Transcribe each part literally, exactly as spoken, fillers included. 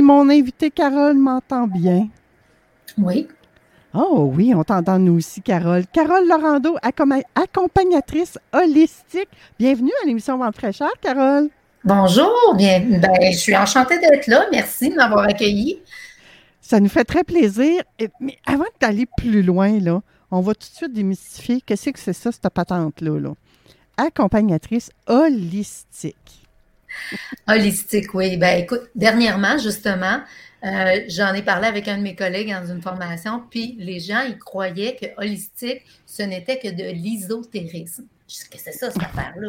mon invitée Carole m'entend bien. Oui. Oh oui, on t'entend nous aussi, Carole. Carole Laurando, accom- accompagnatrice holistique. Bienvenue à l'émission Vente fraîcheur, Carole. Bonjour, bien, ben, je suis enchantée d'être là. Merci de m'avoir accueillie. Ça nous fait très plaisir. Mais avant d'aller plus loin, là, on va tout de suite démystifier qu'est-ce que c'est ça, cette patente-là. Là. Accompagnatrice holistique. Holistique, oui. Ben, écoute, dernièrement, justement, euh, j'en ai parlé avec un de mes collègues dans une formation, puis les gens, ils croyaient que holistique, ce n'était que de l'ésotérisme. Je sais que c'est ça, cette affaire-là.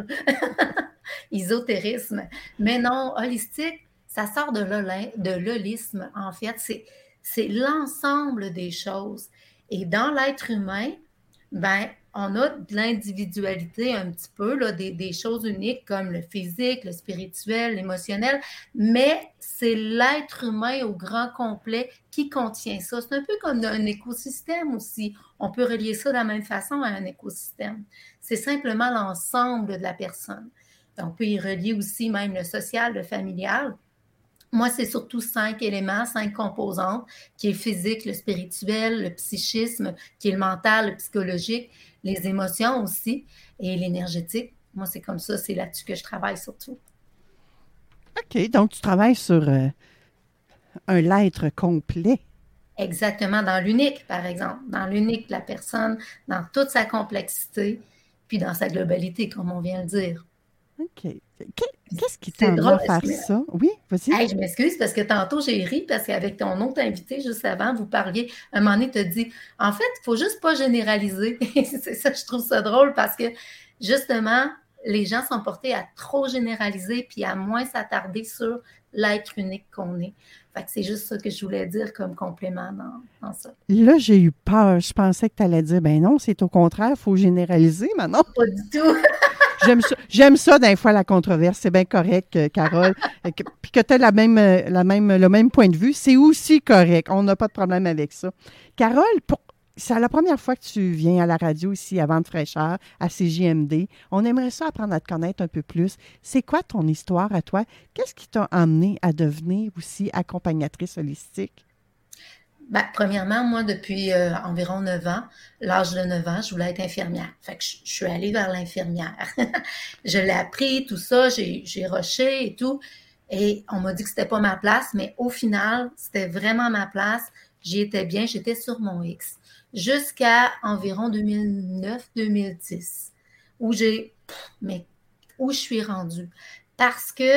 Ésotérisme. Mais non, holistique, ça sort de l'holisme. En fait, c'est, c'est l'ensemble des choses. Et dans l'être humain, ben, on a de l'individualité un petit peu, là, des, des choses uniques comme le physique, le spirituel, l'émotionnel, mais c'est l'être humain au grand complet qui contient ça. C'est un peu comme un écosystème aussi. On peut relier ça de la même façon à un écosystème. C'est simplement l'ensemble de la personne. On peut y relier aussi même le social, le familial. Moi, c'est surtout cinq éléments, cinq composantes, qui est le physique, le spirituel, le psychisme, qui est le mental, le psychologique, les émotions aussi, et l'énergétique. Moi, c'est comme ça, c'est là-dessus que je travaille surtout. OK, donc tu travailles sur euh, un l'être complet. Exactement, dans l'unique, par exemple, dans l'unique de la personne, dans toute sa complexité, puis dans sa globalité, comme on vient de dire. OK. Qu'est-ce qui t'a amené à faire mais... ça? Oui, vas-y. Hey, je m'excuse parce que tantôt, j'ai ri parce qu'avec ton autre invité, juste avant, vous parliez, un moment donné, tu as dit, en fait, il ne faut juste pas généraliser. C'est ça, je trouve ça drôle parce que, justement, les gens sont portés à trop généraliser puis à moins s'attarder sur l'être unique qu'on est. Fait que c'est juste ça que je voulais dire comme complément dans, dans ça. Là, j'ai eu peur. Je pensais que tu allais dire, ben non, c'est au contraire, il faut généraliser, maintenant. Pas du tout. J'aime ça, j'aime ça d'un fois, la controverse. C'est bien correct, Carole. Puis que tu as la même, la même, le même point de vue, c'est aussi correct. On n'a pas de problème avec ça. Carole, pour, c'est la première fois que tu viens à la radio ici à Vente fraîcheur, à C J M D. On aimerait ça apprendre à te connaître un peu plus. C'est quoi ton histoire à toi? Qu'est-ce qui t'a amené à devenir aussi accompagnatrice holistique? Ben, premièrement, moi, depuis euh, environ neuf ans, l'âge de neuf ans, je voulais être infirmière. Fait que je, je suis allée vers l'infirmière. Je l'ai appris, tout ça, j'ai, j'ai rushé et tout. Et on m'a dit que c'était pas ma place, mais au final, c'était vraiment ma place. J'y étais bien, j'étais sur mon X. Jusqu'à environ deux mille neuf deux mille dix, où j'ai... Mais où je suis rendue? Parce que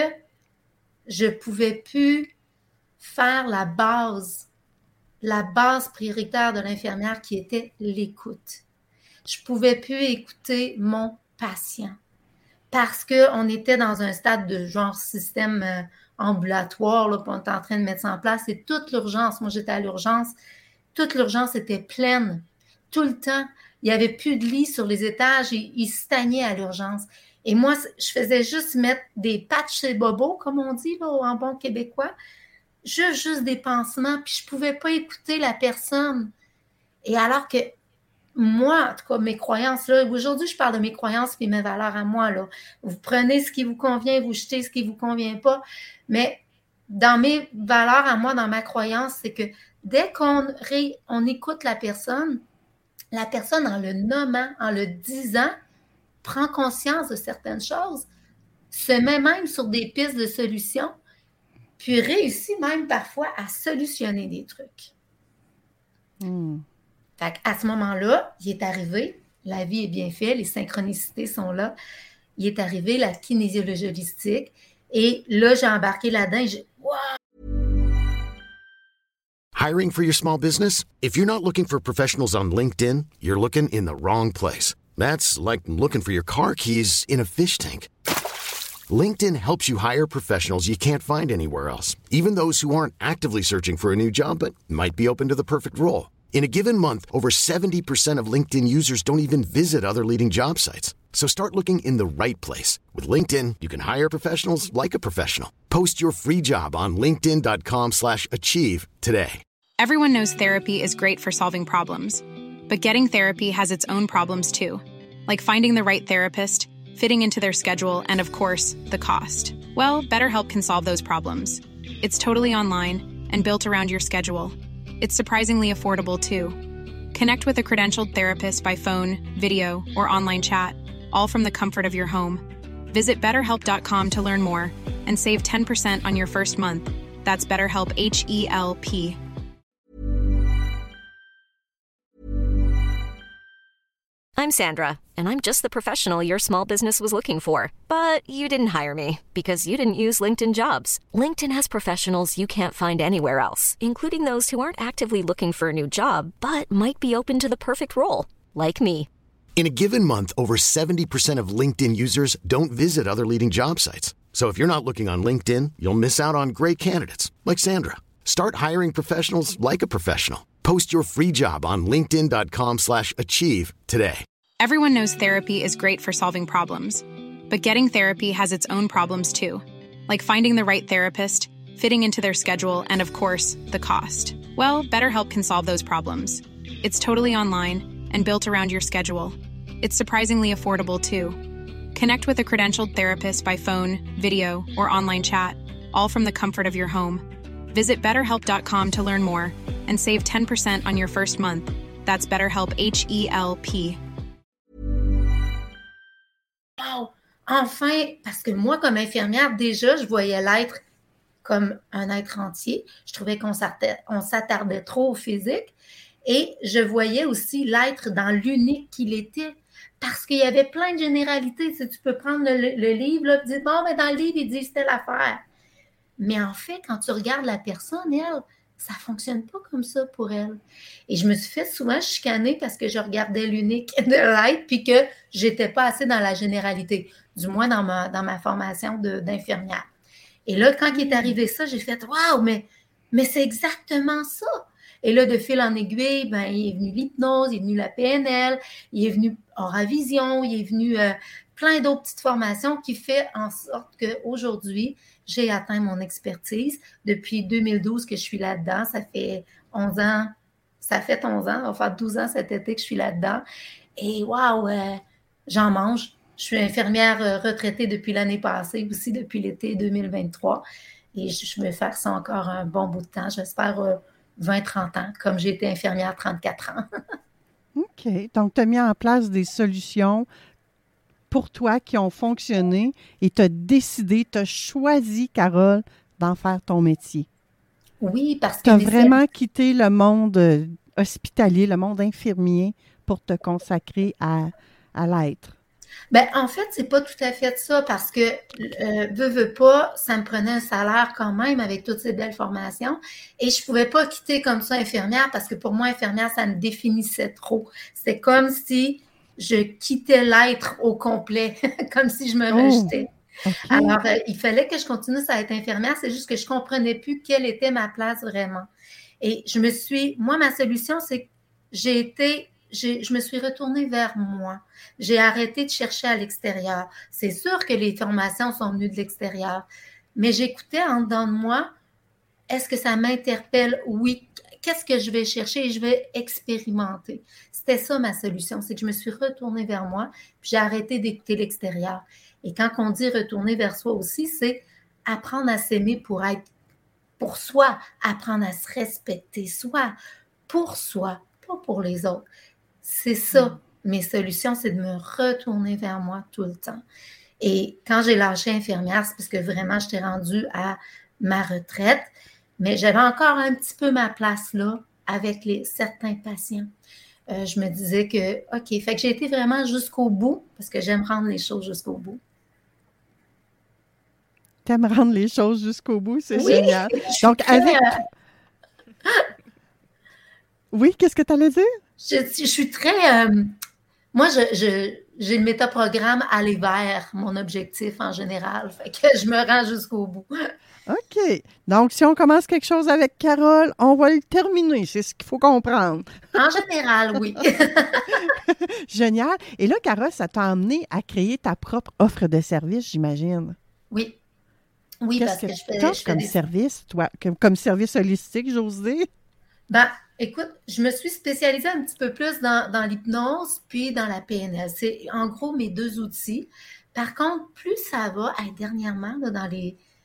je pouvais plus faire la base la base prioritaire de l'infirmière qui était l'écoute. Je ne pouvais plus écouter mon patient parce qu'on était dans un stade de genre système euh, ambulatoire, là, puis on était en train de mettre ça en place. Et toute l'urgence, moi j'étais à l'urgence, toute l'urgence était pleine. Tout le temps, il n'y avait plus de lit sur les étages et ils stagnaient à l'urgence. Et moi, je faisais juste mettre des patchs chez Bobo, comme on dit là, en bon québécois, Juste, juste des pansements, puis je ne pouvais pas écouter la personne. Et alors que moi, en tout cas, mes croyances, là, aujourd'hui, je parle de mes croyances et mes valeurs à moi, là. Vous prenez ce qui vous convient, vous jetez ce qui ne vous convient pas. Mais dans mes valeurs à moi, dans ma croyance, c'est que dès qu'on ré, on écoute la personne, la personne, en le nommant, en le disant, prend conscience de certaines choses, se met même sur des pistes de solutions, puis réussit même parfois à solutionner des trucs. Mm. Fait qu'à ce moment-là, il est arrivé, la vie est bien faite, les synchronicités sont là, il est arrivé la kinésiologie holistique, et là, j'ai embarqué là-dedans, et j'ai... Wow! Hiring for your small business? If you're not looking for professionals on LinkedIn, you're looking in the wrong place. That's like looking for your car keys in a fish tank. LinkedIn helps you hire professionals you can't find anywhere else, even those who aren't actively searching for a new job but might be open to the perfect role. In a given month, over seventy percent of LinkedIn users don't even visit other leading job sites. So start looking in the right place. With LinkedIn, you can hire professionals like a professional. Post your free job on linkedin.com slash achieve today. Everyone knows therapy is great for solving problems. But getting therapy has its own problems too. Like finding the right therapist, fitting into their schedule, and of course, the cost. Well, BetterHelp can solve those problems. It's totally online and built around your schedule. It's surprisingly affordable, too. Connect with a credentialed therapist by phone, video, or online chat, all from the comfort of your home. Visit better help dot com to learn more and save ten percent on your first month. That's BetterHelp, H E L P. I'm Sandra, and I'm just the professional your small business was looking for. But you didn't hire me because you didn't use LinkedIn Jobs. LinkedIn has professionals you can't find anywhere else, including those who aren't actively looking for a new job, but might be open to the perfect role, like me. In a given month, over seventy percent of LinkedIn users don't visit other leading job sites. So if you're not looking on LinkedIn, you'll miss out on great candidates like Sandra. Start hiring professionals like a professional. Post your free job on linkedin dot com slash achieve today. Everyone knows therapy is great for solving problems, but getting therapy has its own problems too, like finding the right therapist, fitting into their schedule, and of course, the cost. Well, BetterHelp can solve those problems. It's totally online and built around your schedule. It's surprisingly affordable too. Connect with a credentialed therapist by phone, video, or online chat, all from the comfort of your home. Visit better help dot com to learn more and save ten percent on your first month. That's BetterHelp, H E L P. Wow! Enfin, parce que moi, comme infirmière, déjà, je voyais l'être comme un être entier. Je trouvais qu'on s'attardait, on s'attardait trop au physique. Et je voyais aussi l'être dans l'unique qu'il était. Parce qu'il y avait plein de généralités. Si tu peux prendre le, le livre, là, et dire, bon, mais dans le livre, ils disent telle affaire. Mais en fait, quand tu regardes la personne, elle, ça ne fonctionne pas comme ça pour elle. Et je me suis fait souvent chicaner parce que je regardais l'unique de l'être puis que je n'étais pas assez dans la généralité, du moins dans ma, dans ma formation de, d'infirmière. Et là, quand il est arrivé ça, j'ai fait « Waouh, mais, mais c'est exactement ça! » Et là, de fil en aiguille, ben, il est venu l'hypnose, il est venu la P N L, il est venu Auravision, il est venu euh, plein d'autres petites formations qui fait en sorte qu'aujourd'hui, j'ai atteint mon expertise. Depuis deux mille douze que je suis là-dedans, ça fait onze ans, ça fait onze ans, ça va faire douze ans cet été que je suis là-dedans. Et waouh, euh, j'en mange. Je suis infirmière euh, retraitée depuis l'année passée, aussi depuis l'été deux mille vingt-trois. Et je, je vais faire ça encore un bon bout de temps. J'espère euh, vingt à trente ans, comme j'ai été infirmière trente-quatre ans. OK. Donc, tu as mis en place des solutions pour toi qui ont fonctionné et tu as décidé, tu as choisi, Carole, d'en faire ton métier. Oui, parce que... Tu as vraiment c'est... quitté le monde hospitalier, le monde infirmier pour te consacrer à, à l'être. Bien, en fait, c'est pas tout à fait ça parce que, euh, veux, veux pas, ça me prenait un salaire quand même avec toutes ces belles formations et je pouvais pas quitter comme ça infirmière parce que pour moi, infirmière, ça me définissait trop. C'était comme si je quittais l'être au complet, comme si je me rejetais. Oh, okay. Alors, euh, il fallait que je continue à être infirmière, c'est juste que je comprenais plus quelle était ma place vraiment. Et je me suis, moi, ma solution, c'est que j'ai été... J'ai, je me suis retournée vers moi. J'ai arrêté de chercher à l'extérieur. C'est sûr que les formations sont venues de l'extérieur, mais j'écoutais en dedans de moi, est-ce que ça m'interpelle? Oui. Qu'est-ce que je vais chercher et je vais expérimenter? C'était ça ma solution, c'est que je me suis retournée vers moi, puis j'ai arrêté d'écouter l'extérieur. Et quand on dit retourner vers soi aussi, c'est apprendre à s'aimer pour être pour soi, apprendre à se respecter soi, pour soi, pas pour les autres. C'est ça, mes solutions, c'est de me retourner vers moi tout le temps. Et quand j'ai lâché infirmière, c'est parce que vraiment, j'étais rendue à ma retraite, mais j'avais encore un petit peu ma place là avec les, certains patients. Euh, je me disais que, OK, fait que j'ai été vraiment jusqu'au bout parce que j'aime rendre les choses jusqu'au bout. T'aimes rendre les choses jusqu'au bout, c'est oui, génial. Donc, avec... Euh... Oui, qu'est-ce que tu allais dire? Je, je suis très... Euh, moi, je, je, j'ai le métaprogramme aller vers mon objectif en général. Fait que je me rends jusqu'au bout. OK. Donc, si on commence quelque chose avec Carole, on va le terminer. C'est ce qu'il faut comprendre. En général, oui. Génial. Et là, Carole, ça t'a amené à créer ta propre offre de service, j'imagine. Oui. Oui, Qu'est-ce parce que, que je fais... tu je fais comme des... service, toi? Comme, comme service holistique, j'ose dire? Ben, écoute, je me suis spécialisée un petit peu plus dans, dans l'hypnose puis dans la P N L. C'est en gros mes deux outils. Par contre, plus ça va, hey, dernièrement, là, dans les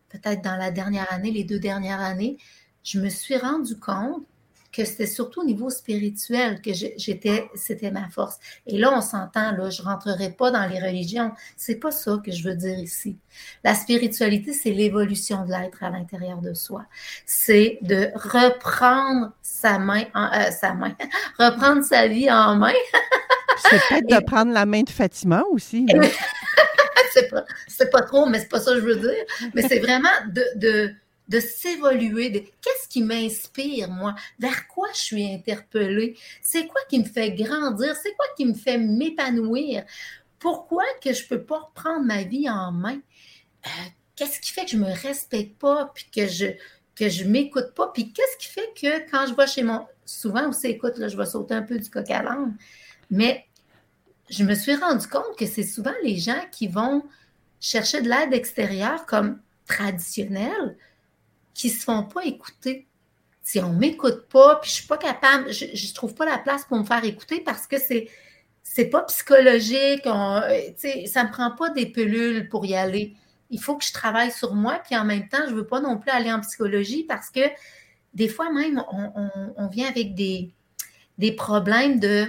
peut-être dans la dernière année, les deux dernières années, je me suis rendu compte que c'était surtout au niveau spirituel que j'étais, c'était ma force. Et là, on s'entend, là, je ne rentrerai pas dans les religions. C'est pas ça que je veux dire ici. La spiritualité, c'est l'évolution de l'être à l'intérieur de soi. C'est de reprendre sa main, en, euh, sa main, reprendre sa vie en main. C'est peut-être de prendre la main de Fatima aussi. Là. c'est, pas, c'est pas trop, mais c'est pas ça que je veux dire. Mais c'est vraiment de... de de s'évoluer, de qu'est-ce qui m'inspire, moi, vers quoi je suis interpellée, c'est quoi qui me fait grandir, c'est quoi qui me fait m'épanouir, pourquoi que je peux pas reprendre ma vie en main, euh, qu'est-ce qui fait que je me respecte pas, puis que je que je m'écoute pas, puis qu'est-ce qui fait que quand je vais chez mon, souvent aussi, écoute, là, je vais sauter un peu du coq à l'âne, mais je me suis rendu compte que c'est souvent les gens qui vont chercher de l'aide extérieure comme traditionnelle, qui se font pas écouter. Si on m'écoute pas, puis je suis pas capable, je, je trouve pas la place pour me faire écouter parce que c'est c'est pas psychologique, on, ça me prend pas des pilules pour y aller. Il faut que je travaille sur moi, puis en même temps, je veux pas non plus aller en psychologie parce que des fois même, on, on, on vient avec des, des problèmes de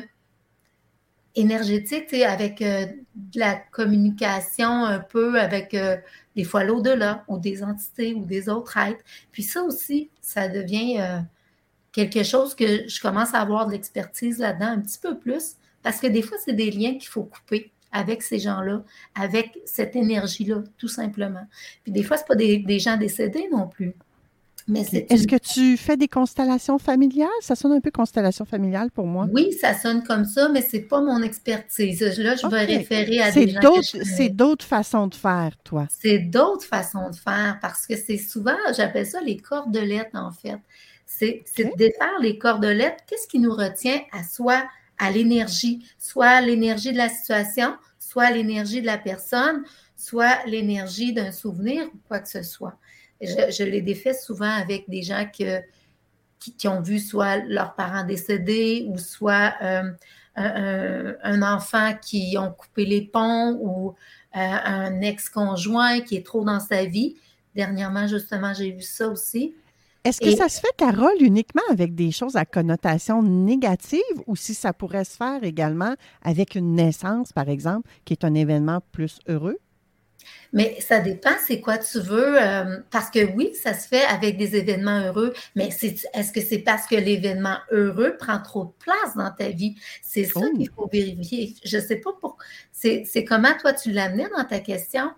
énergétique, avec euh, de la communication un peu avec euh, des fois l'au-delà ou des entités ou des autres êtres. Puis ça aussi, ça devient euh, quelque chose que je commence à avoir de l'expertise là-dedans un petit peu plus parce que des fois, c'est des liens qu'il faut couper avec ces gens-là, avec cette énergie-là, tout simplement. Puis des fois, ce n'est pas des, des gens décédés non plus. Mais c'est Est-ce une... que tu fais des constellations familiales? Ça sonne un peu constellation familiale pour moi. Oui, ça sonne comme ça, mais ce n'est pas mon expertise. Là, je vais okay. référer à c'est des gens d'autres, que je connais. C'est d'autres façons de faire, toi. C'est d'autres façons de faire parce que c'est souvent, j'appelle ça les cordelettes, en fait. C'est, c'est okay. de défaire les cordelettes. Qu'est-ce qui nous retient à soi, à l'énergie? Soit l'énergie de la situation, soit l'énergie de la personne, soit l'énergie d'un souvenir ou quoi que ce soit. Je, je les défais souvent avec des gens que, qui, qui ont vu soit leurs parents décédés ou soit euh, un, un enfant qui ont coupé les ponts ou euh, un ex-conjoint qui est trop dans sa vie. Dernièrement, justement, j'ai vu ça aussi. Est-ce que Et, ça se fait, Carole, uniquement avec des choses à connotation négative ou si ça pourrait se faire également avec une naissance, par exemple, qui est un événement plus heureux? Mais ça dépend, c'est quoi tu veux, euh, parce que oui, ça se fait avec des événements heureux, mais c'est, est-ce que c'est parce que l'événement heureux prend trop de place dans ta vie? C'est ça oh. qu'il faut vérifier. Je ne sais pas pourquoi. C'est, c'est comment toi tu l'amenais dans ta question?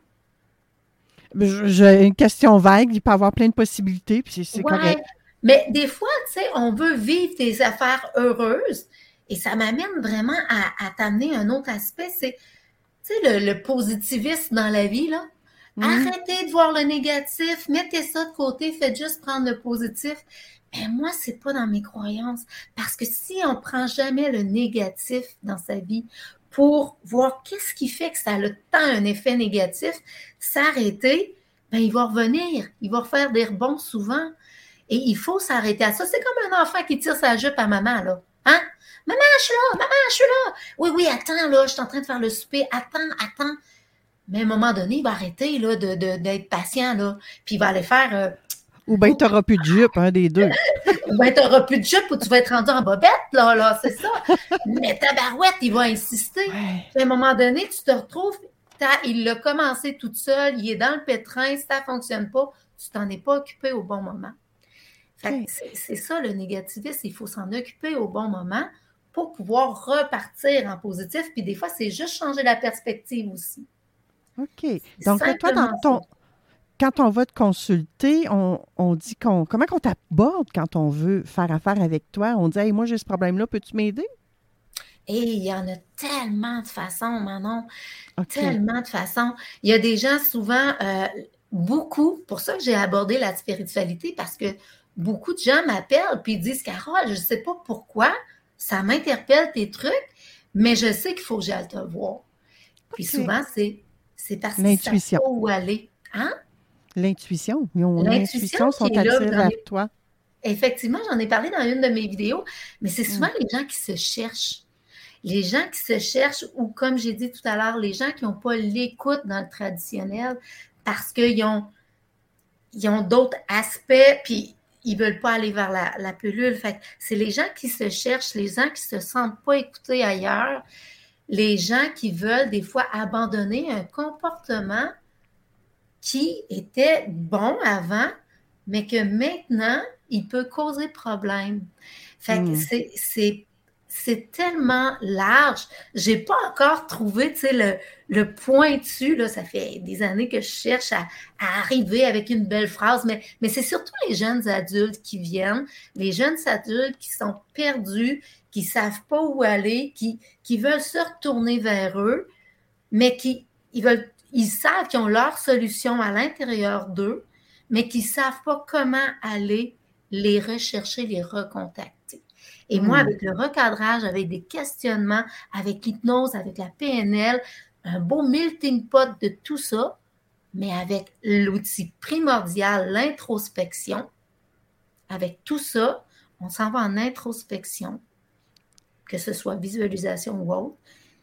J'ai une question vague, il peut y avoir plein de possibilités, puis c'est, c'est ouais, correct. Mais des fois, tu sais, on veut vivre des affaires heureuses et ça m'amène vraiment à, à t'amener un autre aspect, c'est tu sais, le, le positivisme dans la vie, là. Mmh. Arrêtez de voir le négatif, mettez ça de côté, faites juste prendre le positif. Mais moi, c'est pas dans mes croyances. Parce que si on prend jamais le négatif dans sa vie pour voir qu'est-ce qui fait que ça a tant un effet négatif, s'arrêter, ben il va revenir. Il va refaire des rebonds souvent. Et il faut s'arrêter à ça. C'est comme un enfant qui tire sa jupe à maman, là. Hein? Maman, je suis là! Maman, je suis là! Oui, oui, attends, là, je suis en train de faire le souper. Attends, attends. Mais à un moment donné, il va arrêter là, de, de, d'être patient, là. Puis il va aller faire... Euh, ou bien tu n'auras plus de jupe, un des deux. Ou bien tu n'auras plus de jupe ou tu vas être rendu en bobette, là, là, c'est ça. Mais ta barouette, il va insister. Ouais. Puis à un moment donné, tu te retrouves... Il l'a commencé toute seule, il est dans le pétrin, si ça ne fonctionne pas, tu t'en es pas occupé au bon moment. Fait que c'est, c'est ça, le négativisme, il faut s'en occuper au bon moment pour pouvoir repartir en positif. Puis des fois, c'est juste changer la perspective aussi. OK. Donc, toi, dans ton, quand on va te consulter, on, on dit qu'on... Comment qu'on t'aborde quand on veut faire affaire avec toi? On dit, hey, moi, j'ai ce problème-là, peux-tu m'aider? Et il y en a tellement de façons, Manon. Okay. Tellement de façons. Il y a des gens, souvent, euh, beaucoup, pour ça que j'ai abordé la spiritualité, parce que beaucoup de gens m'appellent puis ils disent, Carole, je ne sais pas pourquoi, ça m'interpelle tes trucs, mais je sais qu'il faut que j'aille te voir. Puis okay. souvent, c'est, c'est parce qu'ils ne savent pas où aller. Hein? L'intuition. Ils ont l'intuition, l'intuition sont attirés vers les... toi. Effectivement, j'en ai parlé dans une de mes vidéos, mais c'est souvent mm. les gens qui se cherchent. Les gens qui se cherchent, ou comme j'ai dit tout à l'heure, les gens qui n'ont pas l'écoute dans le traditionnel parce qu'ils ont... ils ont d'autres aspects, puis ils ne veulent pas aller vers la, la pilule. Fait que c'est les gens qui se cherchent, les gens qui ne se sentent pas écoutés ailleurs, les gens qui veulent des fois abandonner un comportement qui était bon avant, mais que maintenant, il peut causer problème. Fait que mmh. c'est, c'est, c'est tellement large. Je n'ai pas encore trouvé, tu sais, le, le pointu, là, ça fait des années que je cherche à, à arriver avec une belle phrase, mais, mais c'est surtout les jeunes adultes qui viennent, les jeunes adultes qui sont perdus, qui ne savent pas où aller, qui, qui veulent se retourner vers eux, mais qui ils veulent, ils savent qu'ils ont leur solution à l'intérieur d'eux, mais qui ne savent pas comment aller les rechercher, les recontacter. Et mmh. moi, avec le recadrage, avec des questionnements, avec l'hypnose, avec la P N L, un beau melting pot de tout ça, mais avec l'outil primordial, l'introspection, avec tout ça, on s'en va en introspection, que ce soit visualisation ou autre,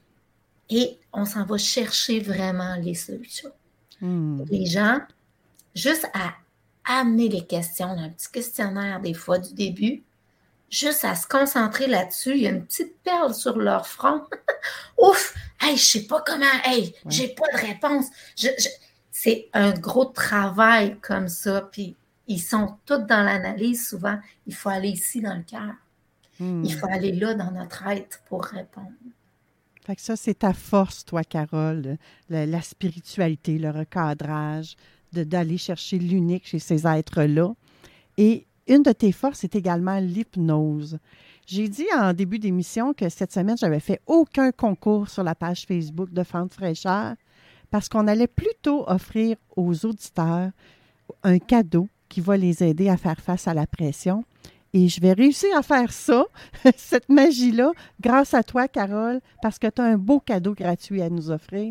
et on s'en va chercher vraiment les solutions. Mmh. Les gens, juste à amener les questions, un petit questionnaire des fois du début, juste à se concentrer là-dessus, il y a une petite perle sur leur front. Ouf! Hey, je sais pas comment, hey, ouais. j'ai pas de réponse. Je, je... C'est un gros travail comme ça, puis ils sont tous dans l'analyse souvent. Il faut aller ici dans le cœur. Hmm. Il faut aller là dans notre être pour répondre. Fait que ça, c'est ta force, toi, Carole, la, la spiritualité, le recadrage, de, d'aller chercher l'unique chez ces êtres-là. Et une de tes forces est également l'hypnose. J'ai dit en début d'émission que cette semaine, je n'avais fait aucun concours sur la page Facebook de Fente fraîcheur parce qu'on allait plutôt offrir aux auditeurs un cadeau qui va les aider à faire face à la pression. Et je vais réussir à faire ça, cette magie-là, grâce à toi, Carole, parce que tu as un beau cadeau gratuit à nous offrir.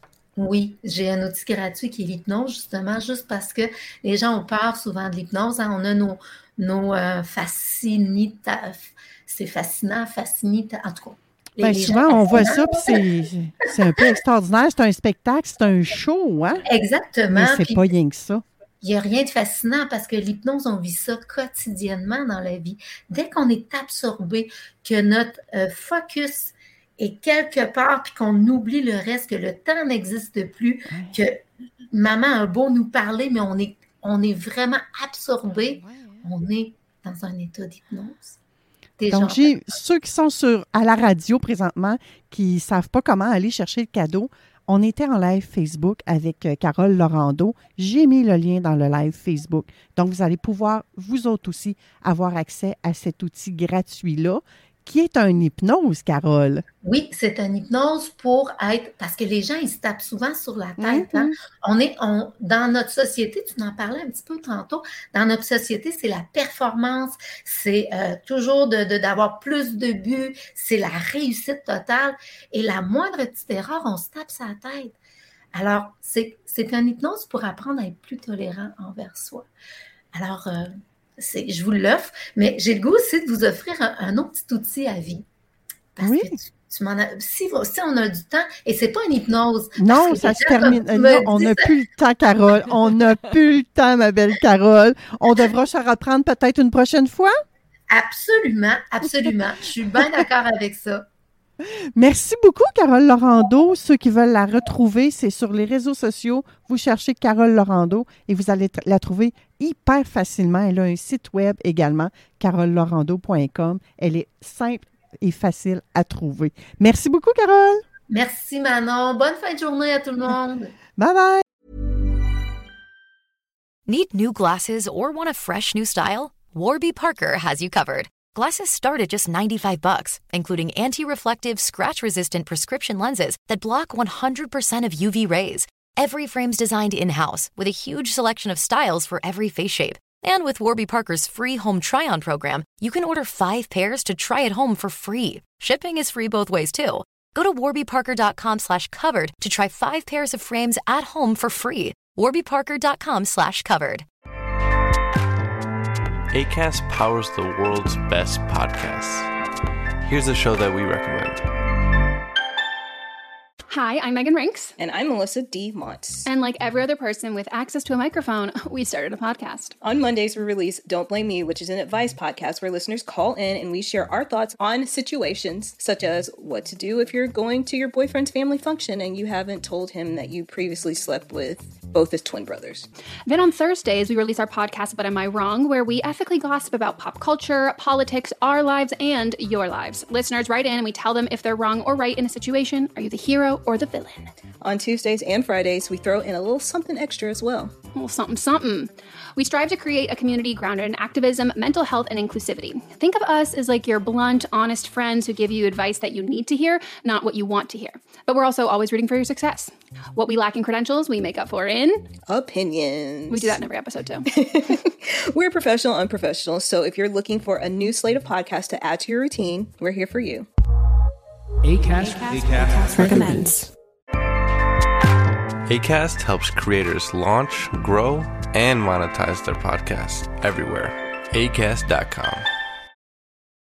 Oui, j'ai un outil gratuit qui est l'hypnose, justement, juste parce que les gens ont peur souvent de l'hypnose. Hein. On a nos, nos euh, fascinita, c'est fascinant, fascinita, en tout cas. Les, Bien, les souvent, on voit ça, puis c'est, c'est un peu extraordinaire. C'est un spectacle, c'est un show, hein? Exactement. Mais c'est puis, pas rien que ça. Il n'y a rien de fascinant parce que l'hypnose, on vit ça quotidiennement dans la vie. Dès qu'on est absorbé, que notre euh, focus est quelque part, puis qu'on oublie le reste, que le temps n'existe plus, ouais. que maman a beau nous parler, mais on est, on est vraiment absorbé, ouais, ouais. on est dans un état d'hypnose. Des Donc, j'ai ceux qui sont sur, à la radio présentement, qui ne savent pas comment aller chercher le cadeau, on était en live Facebook avec Carole Laurando. J'ai mis le lien dans le live Facebook. Donc, vous allez pouvoir, vous autres aussi, avoir accès à cet outil gratuit-là, qui est un hypnose, Carole. Oui, c'est un hypnose pour être... Parce que les gens, ils se tapent souvent sur la tête. Mm-hmm. Hein? On est, on, dans notre société, tu en parlais un petit peu tantôt, dans notre société, c'est la performance, c'est euh, toujours de, de, d'avoir plus de buts, c'est la réussite totale. Et la moindre petite erreur, on se tape sa tête. Alors, c'est, c'est un hypnose pour apprendre à être plus tolérant envers soi. Alors... Euh, C'est, je vous l'offre, mais j'ai le goût aussi de vous offrir un, un autre petit outil à vie. Parce oui. que tu, tu m'en as, si, si on a du temps, et c'est pas une hypnose. Non, ça se termine. Non, on n'a ça... plus le temps, Carole. On n'a plus le temps, ma belle Carole. On devra se reprendre peut-être une prochaine fois? Absolument, absolument. Je suis bien d'accord avec ça. Merci beaucoup, Carole Laurando. Ceux qui veulent la retrouver, c'est sur les réseaux sociaux. Vous cherchez Carole Laurando et vous allez la trouver hyper facilement. Elle a un site web également, carole laurando point com. Elle est simple et facile à trouver. Merci beaucoup, Carole. Merci, Manon. Bonne fin de journée à tout le monde. Bye-bye. Need new glasses or want a fresh new style? Warby Parker has you covered. Glasses start at just ninety-five bucks, including anti-reflective, scratch-resistant prescription lenses that block one hundred percent of U V rays. Every frame's designed in-house, with a huge selection of styles for every face shape. And with Warby Parker's free home try-on program, you can order five pairs to try at home for free. Shipping is free both ways, too. Go to warbyparker.com slash covered to try five pairs of frames at home for free. warbyparker.com slash covered. Acast powers the world's best podcasts. Here's a show that we recommend. Hi, I'm Megan Rinks. And I'm Melissa D. Montz. And like every other person with access to a microphone, we started a podcast. On Mondays, we release Don't Blame Me, which is an advice podcast where listeners call in and we share our thoughts on situations such as what to do if you're going to your boyfriend's family function and you haven't told him that you previously slept with both his twin brothers. Then on Thursdays, we release our podcast, But Am I Wrong?, where we ethically gossip about pop culture, politics, our lives, and your lives. Listeners write in and we tell them if they're wrong or right in a situation. Are you the hero or the villain? On Tuesdays and Fridays, we throw in a little something extra as well. A little something, something. We strive to create a community grounded in activism, mental health, and inclusivity. Think of us as like your blunt, honest friends who give you advice that you need to hear, not what you want to hear. But we're also always rooting for your success. What we lack in credentials, we make up for in... opinions. We do that in every episode, too. We're professional unprofessionals, so if you're looking for a new slate of podcasts to add to your routine, we're here for you. Acast, Acast, Acast recommends. Acast helps creators launch, grow, and monetize their podcasts everywhere. Acast dot com.